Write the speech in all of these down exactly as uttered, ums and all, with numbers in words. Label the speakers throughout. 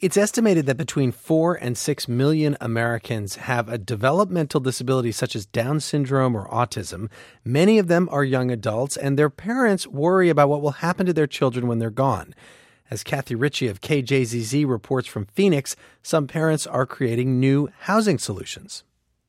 Speaker 1: It's estimated that between four and six million Americans have a developmental disability such as Down syndrome or autism. Many of them are young adults, and their parents worry about what will happen to their children when they're gone. As Kathy Ritchie of K J Z Z reports from Phoenix, some parents are creating new housing solutions.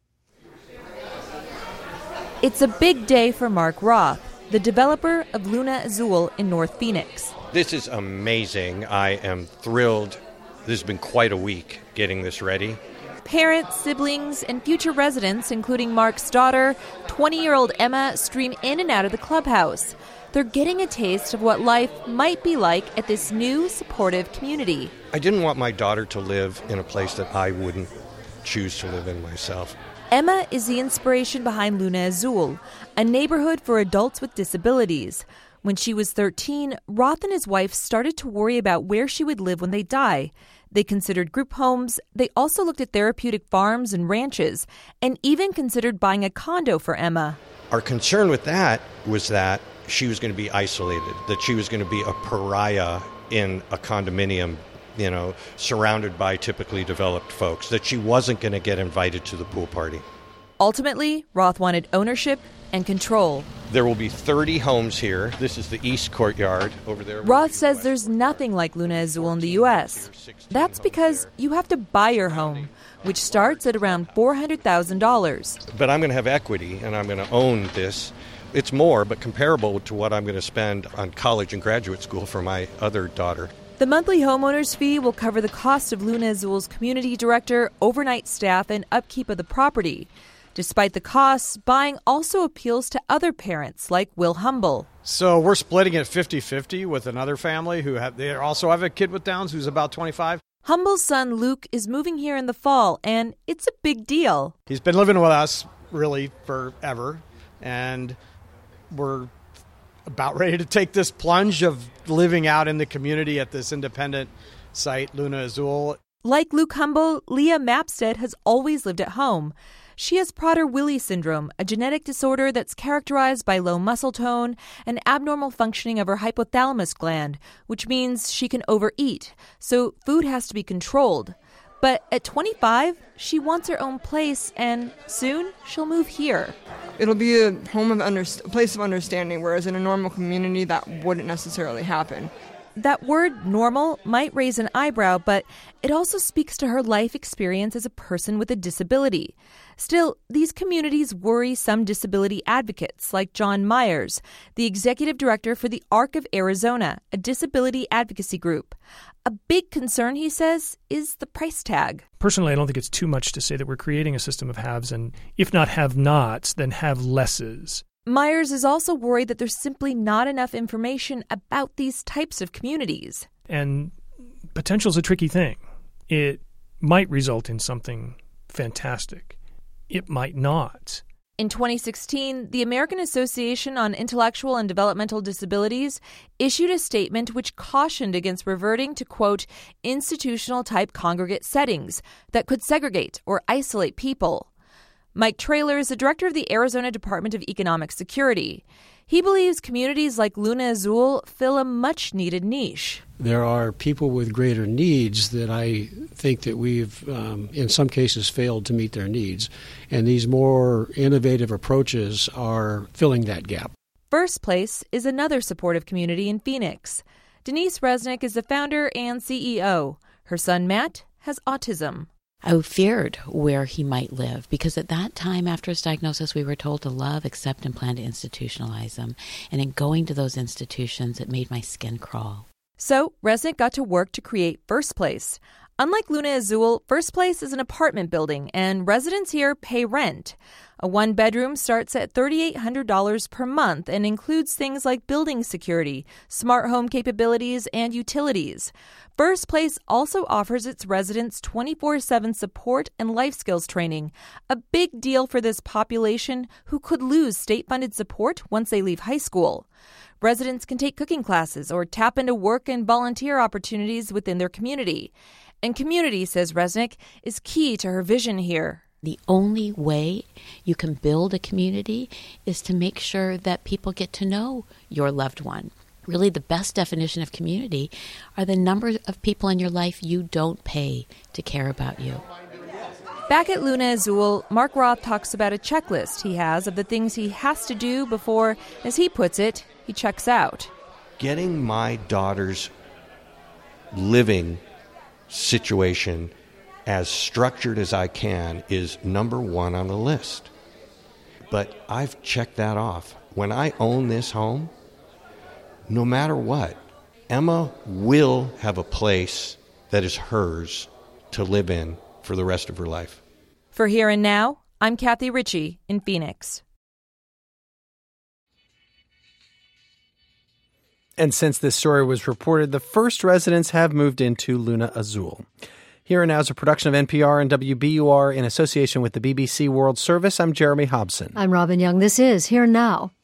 Speaker 2: It's a big day for Mark Roth, the developer of Luna Azul in North Phoenix.
Speaker 3: This is amazing. I am thrilled. This has been quite a week getting this ready.
Speaker 2: Parents, siblings, and future residents, including Mark's daughter, twenty-year-old Emma, stream in and out of the clubhouse. They're getting a taste of what life might be like at this new supportive community.
Speaker 3: I didn't want my daughter to live in a place that I wouldn't choose to live in myself.
Speaker 2: Emma is the inspiration behind Luna Azul, a neighborhood for adults with disabilities. When she was thirteen, Roth and his wife started to worry about where she would live when they die. They considered group homes. They also looked at therapeutic farms and ranches, and even considered buying a condo for Emma.
Speaker 3: Our concern with that was that she was going to be isolated, that she was going to be a pariah in a condominium, you know, surrounded by typically developed folks, that she wasn't going to get invited to the pool party.
Speaker 2: Ultimately, Roth wanted ownership and control.
Speaker 3: There will be thirty homes here. This is the east courtyard over there.
Speaker 2: Roth says there's nothing like Luna Azul in the U S. That's because you have to buy your home, which starts at around four hundred thousand dollars.
Speaker 3: But I'm going to have equity, and I'm going to own this. It's more, but comparable to what I'm going to spend on college and graduate school for my other daughter.
Speaker 2: The monthly homeowner's fee will cover the cost of Luna Azul's community director, overnight staff, and upkeep of the property. Despite the costs, buying also appeals to other parents like Will Humble.
Speaker 4: So we're splitting it fifty-fifty with another family who have, they also have a kid with Downs who's about twenty-five.
Speaker 2: Humble's son Luke is moving here in the fall, and it's a big deal.
Speaker 4: He's been living with us really forever, and we're about ready to take this plunge of living out in the community at this independent site, Luna Azul.
Speaker 2: Like Luke Humble, Leah Mapstead has always lived at home. She has Prader-Willi syndrome, a genetic disorder that's characterized by low muscle tone and abnormal functioning of her hypothalamus gland, which means she can overeat, so food has to be controlled. But at twenty-five, she wants her own place, and soon she'll move here.
Speaker 5: It'll be a home of under- a place of understanding, whereas in a normal community, that wouldn't necessarily happen.
Speaker 2: That word normal might raise an eyebrow, but it also speaks to her life experience as a person with a disability. Still, these communities worry some disability advocates, like John Myers, the executive director for the Arc of Arizona, a disability advocacy group. A big concern, he says, is the price tag.
Speaker 6: Personally, I don't think it's too much to say that we're creating a system of haves, and if not have-nots, then have-lesses.
Speaker 2: Myers is also worried that there's simply not enough information about these types of communities.
Speaker 6: And potential is a tricky thing. It might result in something fantastic. It might not.
Speaker 2: In twenty sixteen, the American Association on Intellectual and Developmental Disabilities issued a statement which cautioned against reverting to, quote, institutional-type congregate settings that could segregate or isolate people. Mike Traylor is the director of the Arizona Department of Economic Security. He believes communities like Luna Azul fill a much-needed niche.
Speaker 7: There are people with greater needs that I think that we've, um, in some cases, failed to meet their needs. And these more innovative approaches are filling that gap.
Speaker 2: First Place is another supportive community in Phoenix. Denise Resnick is the founder and C E O. Her son, Matt, has autism.
Speaker 8: I feared where he might live because at that time after his diagnosis, we were told to love, accept, and plan to institutionalize him. And in going to those institutions, it made my skin crawl.
Speaker 2: So Resnick got to work to create First Place. Unlike Luna Azul, First Place is an apartment building, and residents here pay rent. A one-bedroom starts at three thousand eight hundred dollars per month and includes things like building security, smart home capabilities, and utilities. First Place also offers its residents twenty-four seven support and life skills training, a big deal for this population who could lose state-funded support once they leave high school. Residents can take cooking classes or tap into work and volunteer opportunities within their community. And community, says Resnick, is key to her vision here.
Speaker 8: The only way you can build a community is to make sure that people get to know your loved one. Really, the best definition of community are the number of people in your life you don't pay to care about you.
Speaker 2: Back at Luna Azul, Mark Roth talks about a checklist he has of the things he has to do before, as he puts it, he checks out.
Speaker 3: Getting my daughter's living situation as structured as I can is number one on the list. But I've checked that off. When I own this home, no matter what, Emma will have a place that is hers to live in for the rest of her life.
Speaker 2: For Here and Now, I'm Kathy Ritchie in Phoenix.
Speaker 1: And since this story was reported, the first residents have moved into Luna Azul. Here and Now is a production of N P R and W B U R in association with the B B C World Service. I'm Jeremy Hobson.
Speaker 9: I'm Robin Young. This is Here and Now.